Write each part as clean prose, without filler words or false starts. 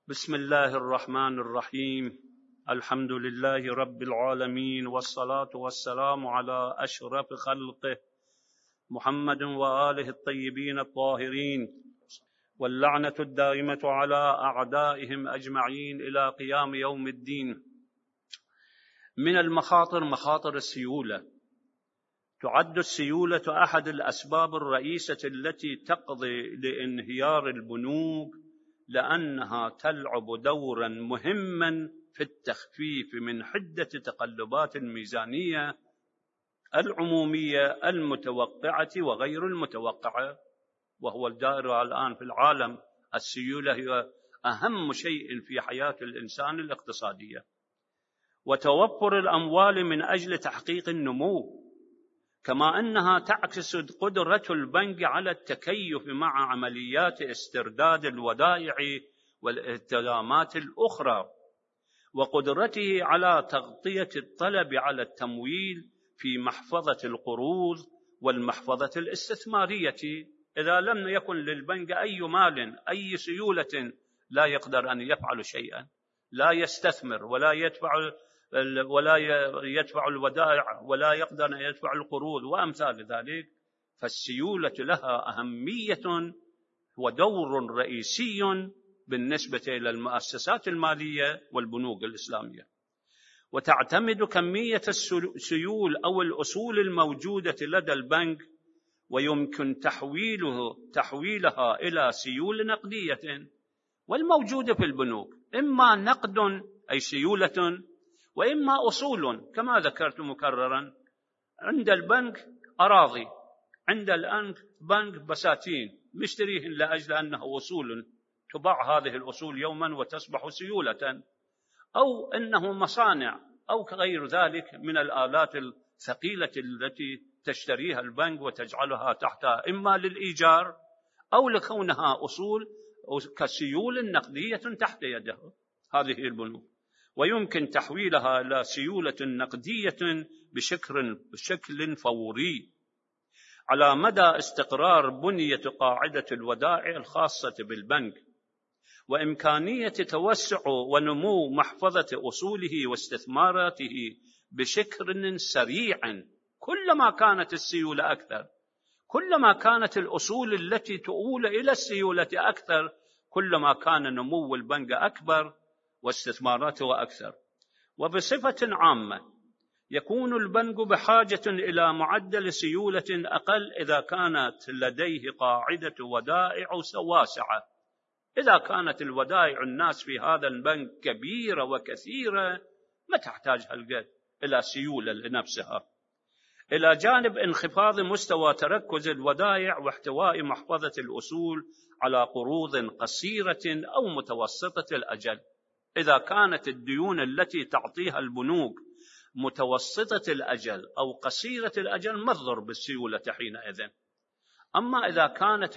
بسم الله الرحمن الرحيم. الحمد لله رب العالمين، والصلاة والسلام على أشرف خلقه محمد وآله الطيبين الطاهرين، واللعنة الدائمة على أعدائهم أجمعين إلى قيام يوم الدين. من المخاطر مخاطر السيولة. تعد السيولة أحد الأسباب الرئيسة التي تقضي لانهيار البنوك، لأنها تلعب دورا مهما في التخفيف من حدة تقلبات الميزانية العمومية المتوقعة وغير المتوقعة، وهو الدائر الآن في العالم. السيولة هي أهم شيء في حياة الإنسان الاقتصادية، وتوفر الأموال من أجل تحقيق النمو، كما أنها تعكس قدرة البنك على التكيف مع عمليات استرداد الودائع والالتزامات الأخرى، وقدرته على تغطية الطلب على التمويل في محفظة القروض والمحفظة الاستثمارية. إذا لم يكن للبنك أي مال، أي سيولة، لا يقدر أن يفعل شيئا، لا يستثمر ولا يدفع الودائع، ولا يقدر أن يدفع القروض وأمثال ذلك. فالسيولة لها أهمية ودور رئيسي بالنسبة إلى المؤسسات المالية والبنوك الإسلامية. وتعتمد كمية السيول أو الأصول الموجودة لدى البنك، ويمكن تحويلها إلى سيول نقدية، والموجودة في البنوك إما نقد أي سيولة، وإما أصول كما ذكرت مكررا. عند البنك أراضي، عند البنك بساتين مشتريهن لأجل أنه أصول، تباع هذه الأصول يوما وتصبح سيولة، أو أنه مصانع أو غير ذلك من الآلات الثقيلة التي تشتريها البنك وتجعلها تحت إما للإيجار أو لكونها أصول كسيول نقدية تحت يده هذه البنوك، ويمكن تحويلها إلى سيولة نقدية بشكل فوري على مدى استقرار بنية قاعدة الودائع الخاصة بالبنك، وإمكانية توسع ونمو محفظة أصوله واستثماراته بشكل سريع. كلما كانت السيولة أكثر، كلما كانت الأصول التي تؤول إلى السيولة أكثر، كلما كان نمو البنك أكبر واستثماراته أكثر. وبصفة عامة يكون البنك بحاجة إلى معدل سيولة أقل إذا كانت لديه قاعدة ودائع واسعة. إذا كانت الودائع الناس في هذا البنك كبيرة وكثيرة، ما تحتاج هالقد إلى سيولة لنفسها، إلى جانب انخفاض مستوى تركز الودائع واحتواء محفظة الأصول على قروض قصيرة أو متوسطة الأجل. إذا كانت الديون التي تعطيها البنوك متوسطة الأجل أو قصيرة الأجل، ما تضر بالسيولة حينئذ. أما إذا كانت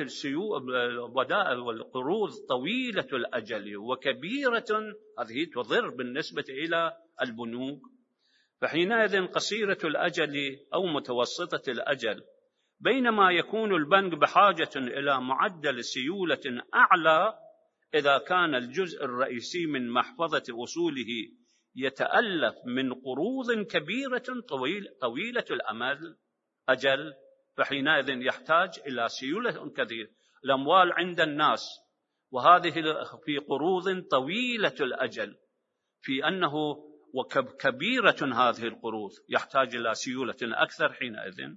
الودائع والقروض طويلة الأجل وكبيرة، هذه تضر بالنسبة إلى البنوك. فحينئذ قصيرة الأجل أو متوسطة الأجل، بينما يكون البنك بحاجة إلى معدل سيولة أعلى إذا كان الجزء الرئيسي من محفظة أصوله يتألف من قروض كبيرة طويلة الأمد أجل، فحينئذ يحتاج إلى سيولة كثيرة. الأموال عند الناس، وهذه في قروض طويلة الأجل، في أنه وكبيرة هذه القروض، يحتاج إلى سيولة أكثر حينئذ.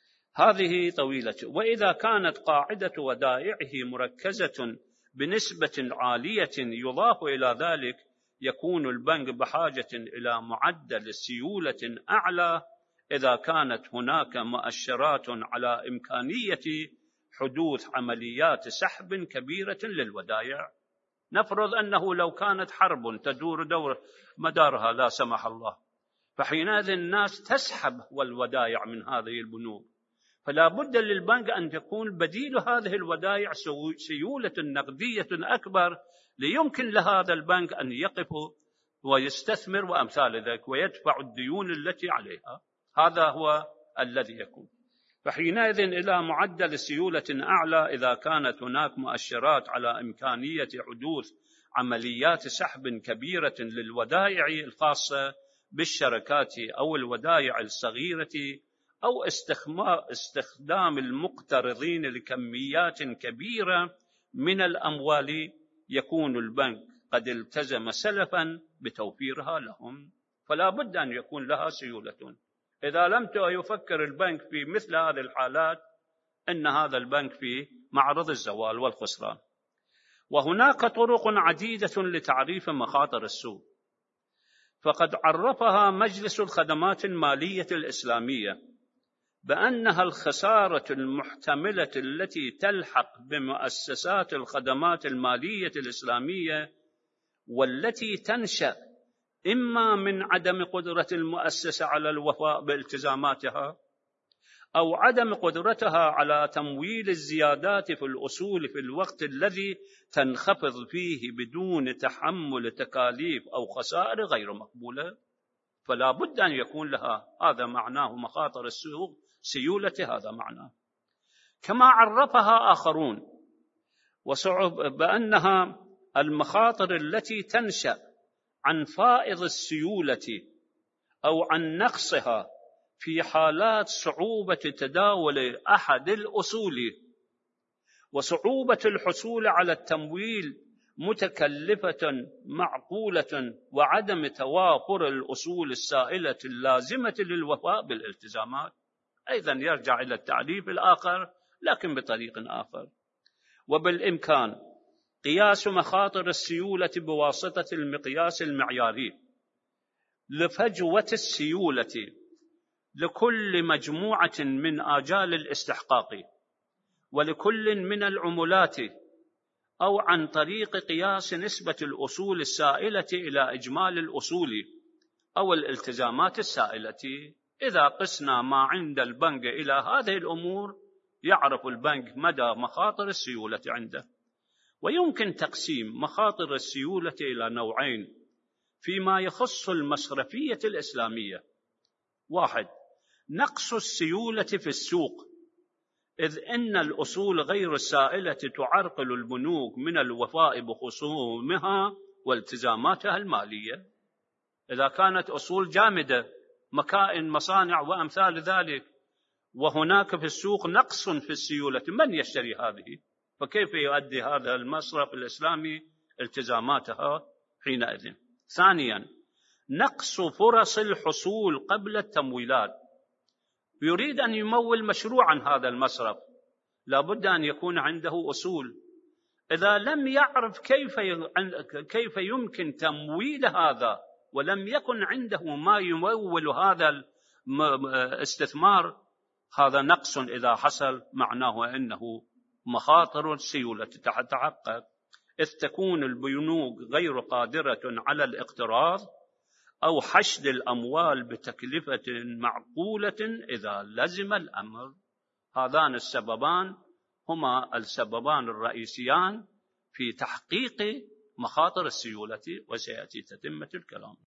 هذه طويلة. وإذا كانت قاعدة ودائعه مركزة بنسبة عالية يضاف إلى ذلك، يكون البنك بحاجة إلى معدل سيولة أعلى إذا كانت هناك مؤشرات على إمكانية حدوث عمليات سحب كبيرة للودائع. نفرض أنه لو كانت حرب تدور مدارها لا سمح الله، فحينئذ الناس تسحب والودائع من هذه البنوك، فلا بد للبنك أن تكون بديل هذه الودائع سيولة نقدية أكبر، ليمكن لهذا البنك أن يقف ويستثمر وأمثال ذلك ويدفع الديون التي عليها. هذا هو الذي يكون. فحينئذ إلى معدل سيولة أعلى إذا كانت هناك مؤشرات على إمكانية حدوث عمليات سحب كبيرة للودائع الخاصة بالشركات أو الودائع الصغيرة أو استخدام المقترضين لكميات كبيرة من الأموال، يكون البنك قد التزم سلفا بتوفيرها لهم، فلا بد أن يكون لها سيولة. إذا لم يفكر البنك في مثل هذه الحالات إن هذا البنك في معرض الزوال والخسران. وهناك طرق عديدة لتعريف مخاطر السوق، فقد عرفها مجلس الخدمات المالية الإسلامية بأنها الخسارة المحتملة التي تلحق بمؤسسات الخدمات المالية الإسلامية، والتي تنشأ إما من عدم قدرة المؤسسة على الوفاء بالتزاماتها، أو عدم قدرتها على تمويل الزيادات في الأصول في الوقت الذي تنخفض فيه بدون تحمل تكاليف أو خسائر غير مقبولة. فلا بد أن يكون لها، هذا معناه مخاطر السوق، سيولة هذا معناه. كما عرفها آخرون بأنها المخاطر التي تنشأ عن فائض السيولة أو عن نقصها في حالات صعوبة تداول أحد الأصول وصعوبة الحصول على التمويل متكلفة معقولة وعدم توافر الأصول السائلة اللازمة للوفاء بالالتزامات. أيضا يرجع إلى التعريف الآخر لكن بطريق آخر. وبالإمكان قياس مخاطر السيولة بواسطة المقياس المعياري لفجوة السيولة لكل مجموعة من آجال الاستحقاق ولكل من العملات، أو عن طريق قياس نسبة الأصول السائلة إلى إجمالي الأصول أو الالتزامات السائلة. إذا قسنا ما عند البنك إلى هذه الأمور يعرف البنك مدى مخاطر السيولة عنده. ويمكن تقسيم مخاطر السيولة إلى نوعين فيما يخص المصرفية الإسلامية. 1. نقص السيولة في السوق، إذ إن الأصول غير السائلة تعرقل البنوك من الوفاء بخصومها والتزاماتها المالية. إذا كانت أصول جامدة، مكائن، مصانع وأمثال ذلك، وهناك في السوق نقص في السيولة، من يشتري هذه؟ فكيف يؤدي هذا المصرف الإسلامي التزاماتها حينئذ؟ 2. نقص فرص الحصول قبل التمويلات. يريد أن يمول مشروعا هذا المصرف، لابد أن يكون عنده أصول. إذا لم يعرف كيف يمكن تمويل هذا ولم يكن عنده ما يمول هذا الاستثمار، هذا نقص إذا حصل معناه أنه مخاطر السيولة تتحقق، إذ تكون البنوك غير قادرة على الاقتراض أو حشد الأموال بتكلفة معقولة إذا لزم الأمر. هذان السببان هما السببان الرئيسيان في تحقيق مخاطر السيولة، وسيأتي تتمة الكلام.